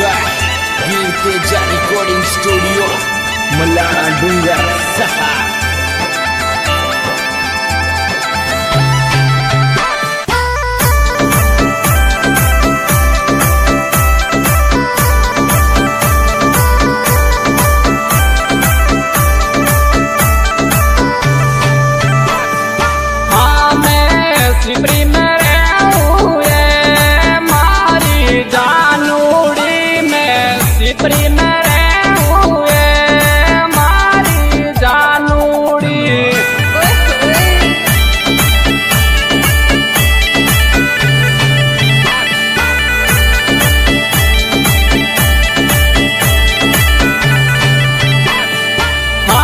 By Veer Teja recording studio मलाना डूंगर सहा। सिपरी में हुए मारी जानूड़ी में सिपरी में हुए मारी जानूड़ी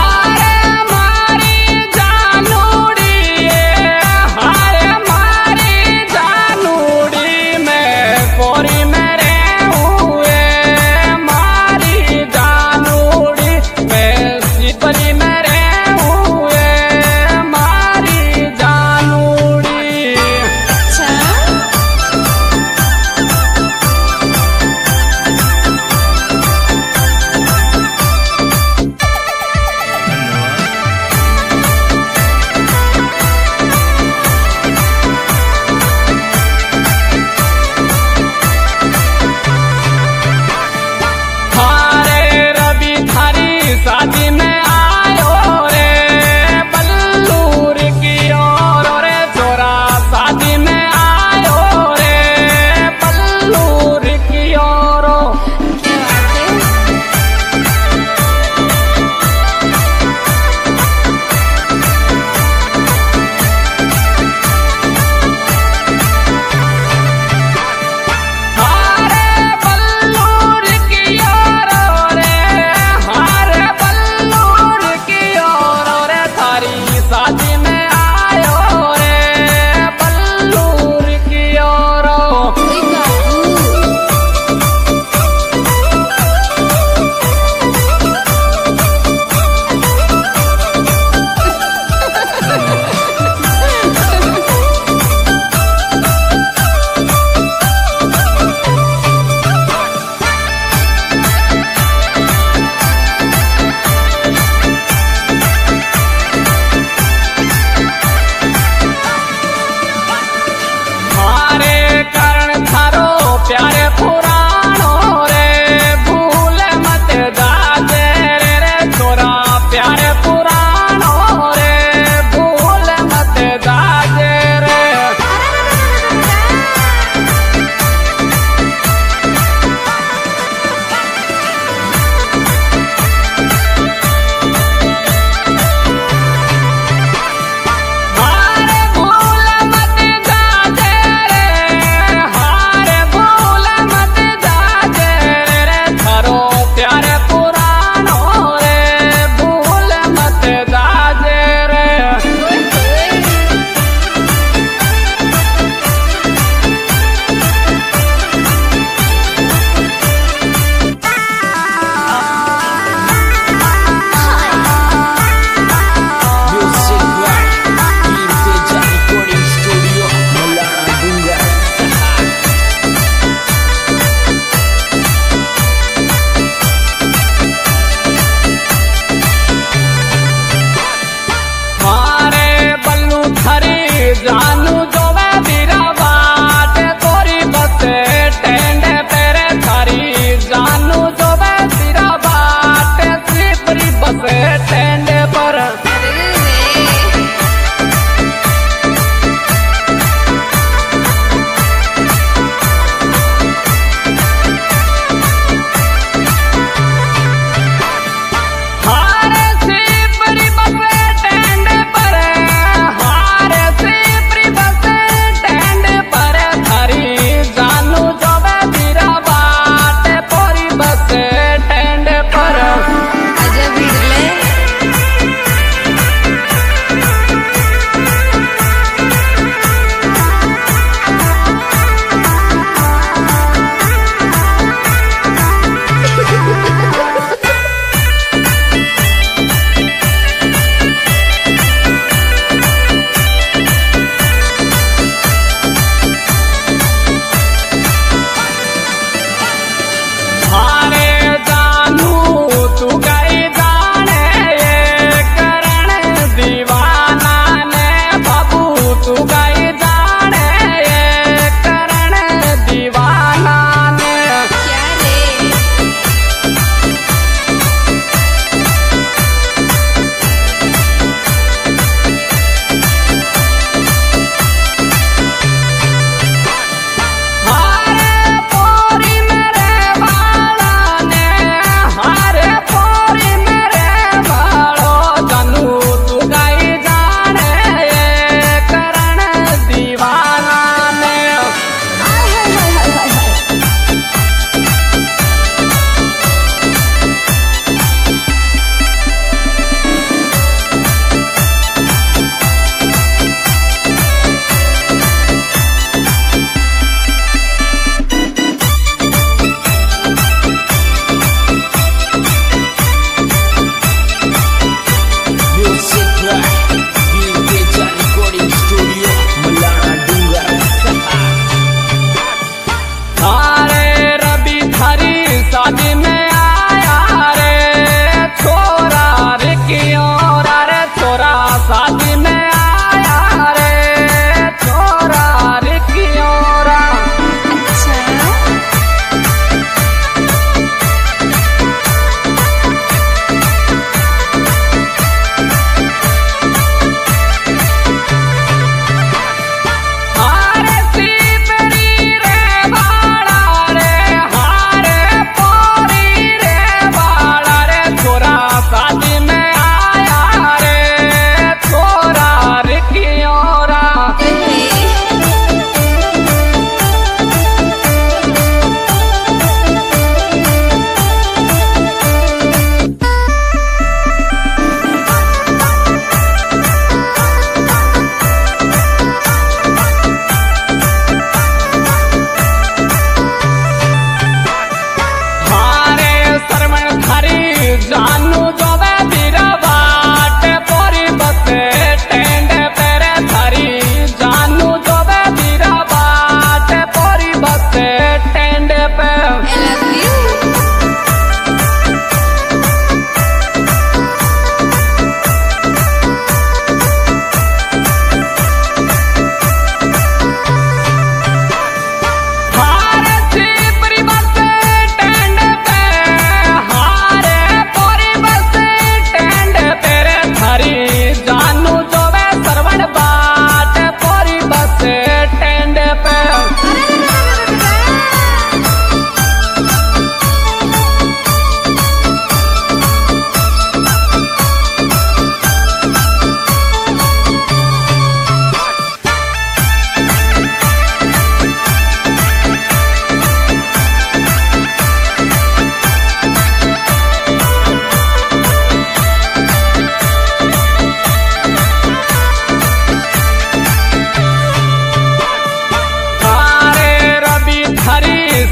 हारे मारी जानूड़ी हारे मारी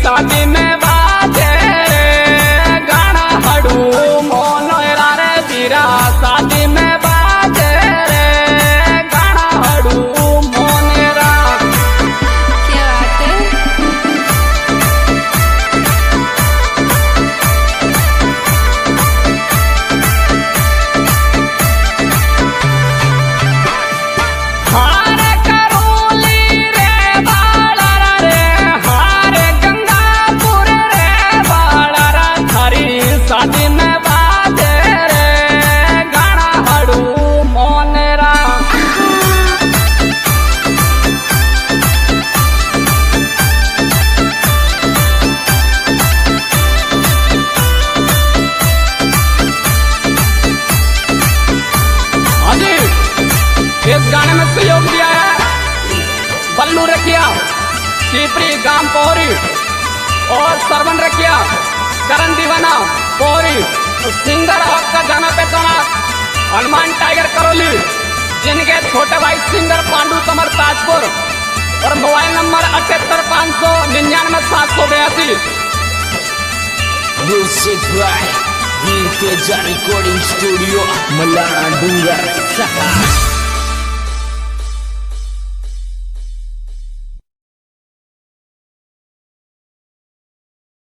शादी में बाजे रे गाना हड़ू मोनरा रे बीरा शादी में बाजे रे गाना हड़ू मोनरा। क्या बात है। हार करोली रे बाड़ा रे हार गंगापुर रे बाड़ा थारी शादी में बाजे रे गाना हड़ू मोनरा। हाँ जी, इस गाने में सहयोग दिया है बल्लू रखिया, सीपरी गांव पोहरी और सरवन रखिया, करण दीवाना पोहरी, सिंगर आपका गाना पे हनुमान टाइगर करोली, जिनके छोटे भाई सिंगर पांडु कमर ताजपुर और mobile number 78,599,782। Music by Veer Teja recording studio मलाना डूंगर सहा।